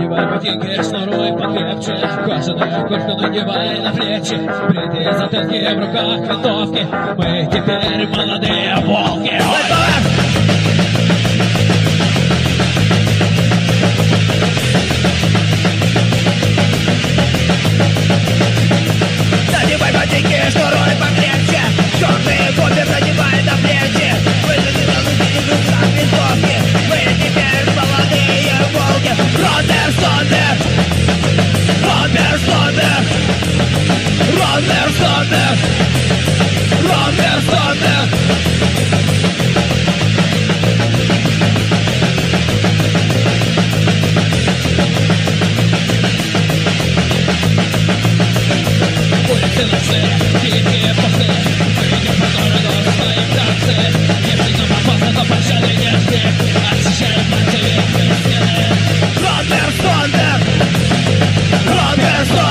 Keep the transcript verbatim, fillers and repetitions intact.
Надевай ботинки, шнуруй покрепче, кожаную куртку надевай на плечи, бритые затылки, в руках винтовки. Мы теперь молодые волки. Надевай ботинки, шнуруй покрепче, черные копер надевай на плечи, бритые затылки, в руках винтовки. Мы теперь молодые волки. Роннер, Стоннер! Роннер, Стоннер! Роннер, Стоннер! Роннер, Стоннер! Улицы наши, дикие пасы, мы идем по городу своим такси. Если нам опасно, то пощады не жди, очищаем наши стены. Роннер, Стоннер! Роннер, Стоннер!